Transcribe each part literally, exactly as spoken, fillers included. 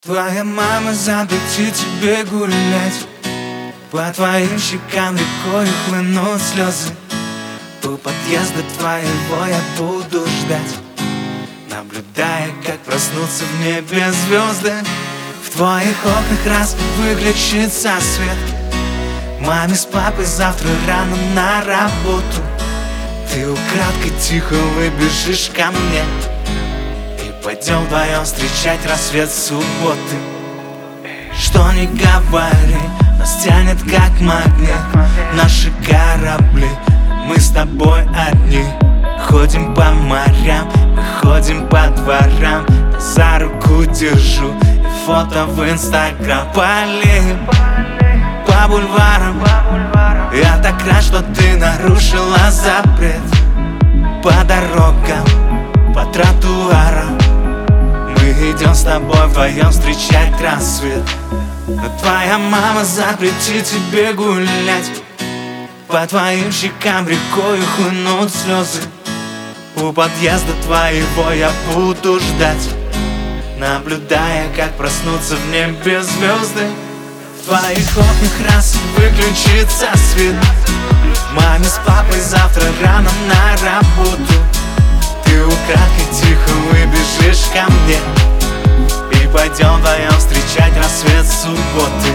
Твоя мама запретит тебе гулять, по твоим щекам рекой хлынут слезы. У подъезда твоего я буду ждать, наблюдая, как проснутся в небе звезды. В твоих окнах раз выключится свет. Маме с папой завтра рано на работу. Ты украдкой тихо выбежишь ко мне, и пойдем вдвоем встречать рассвет субботы. Что ни говори, нас тянет как магнит. Наши корабли, мы с тобой одни. Ходим по морям, мы ходим по дворам. За руку держу и фото в инстаграм. По аллеям, по бульварам. Я так рад, что ты нарушила запрет. По дорогам, по тротуарам мы идем с тобой вдвоем встречать рассвет. Но твоя мама запретит тебе гулять, по твоим щекам рекой хлынут слезы. У подъезда твоего я буду ждать, наблюдая, как проснутся в небе звезды. В твоих окнах раз выключится свет. Маме с папой завтра рано на работу. Ты украдкой тихо выбежишь ко мне, и пойдем вдвоем встречать рассвет субботы.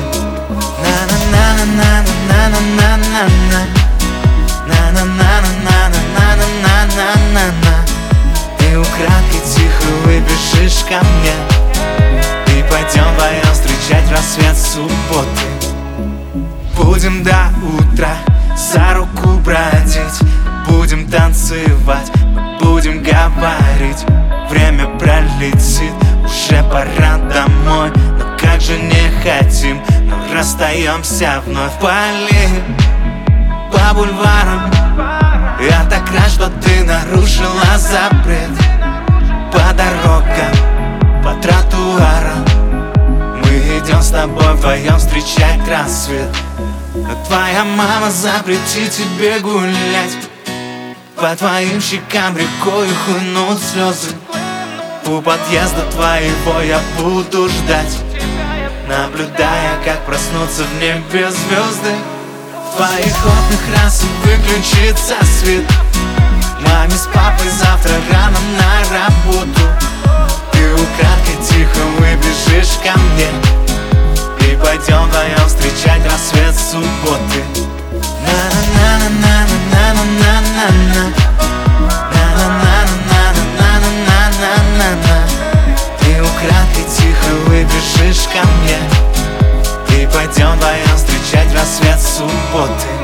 На-на-на-на-на-на-на-на-на. На-на-на-на-на-на-на-на-на. Ты украдкой тихо выбежишь ко мне, и пойдем вдвоем встречать рассвет субботы. Будем до утра за руку бродить, будем танцевать, мы будем говорить. Время пролетит, уже пора домой. Но как же не хотим, но расстаемся вновь. По аллеям, по бульварам. Я так рад, что ты нарушила запрет. По дорогам, по тротуарам мы идем с тобой вдвоем встречать рассвет. Но твоя мама запретит тебе гулять, по твоим щекам рекой хлынут слезы. У подъезда твоего я буду ждать, наблюдая, как проснутся в небе звезды. В твоих окнах раз выключится свет. Маме с папой завтра рано на работу. Ты украдкой тихо выбежишь ко мне, и пойдем вдвоем встречать рассвет субботы. На-на-на-на-на-на-на-на-на. На-на-на-на-на-на-на-на-на. Ты украдкой тихо выбежишь ко мне, и пойдем вдвоем встречать рассвет субботы.